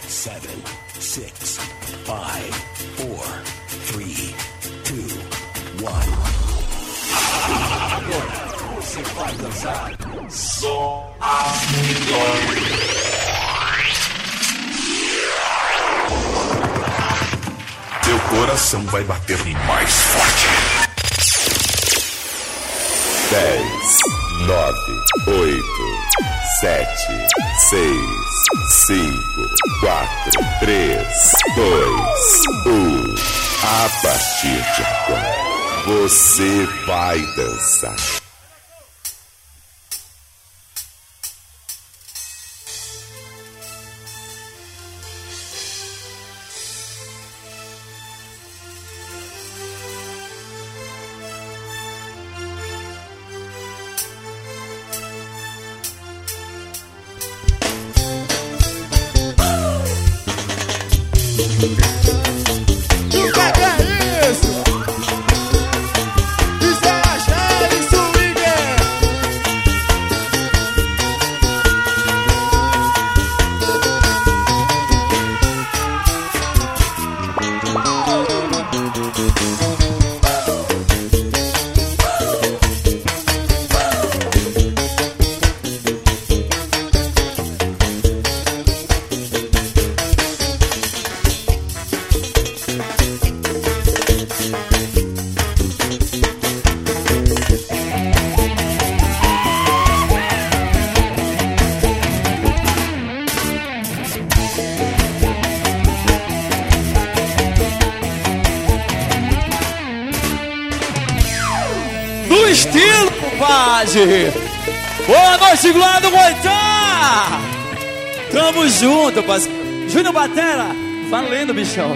7, 6, 5, 4, 3, 2, 1. Agora você vai dançar só as melhores. Teu coração vai bater mais forte. 10, 9, 8, 7, 6, 5, 4, 3, 2, 1. A partir de agora, você vai dançar. Estilo, compadre. Boa noite, Glado Moitá. Tamo junto, parceiro. Júnior Batera, valendo, bichão.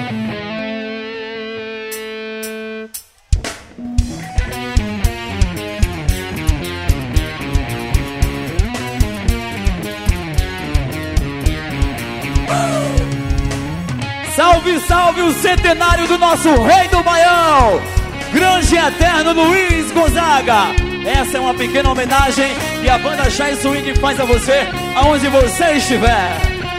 Salve, salve o centenário do nosso rei do Baião, grande e eterno Luiz Gonzaga. Essa é uma pequena homenagem que a banda Chai Swing faz a você, aonde você estiver.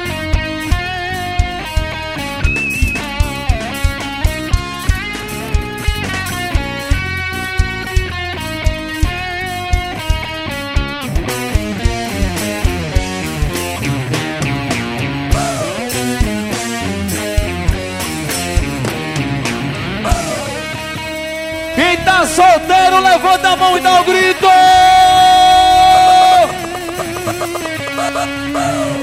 Quem tá solteiro, levanta a mão e dá o grito!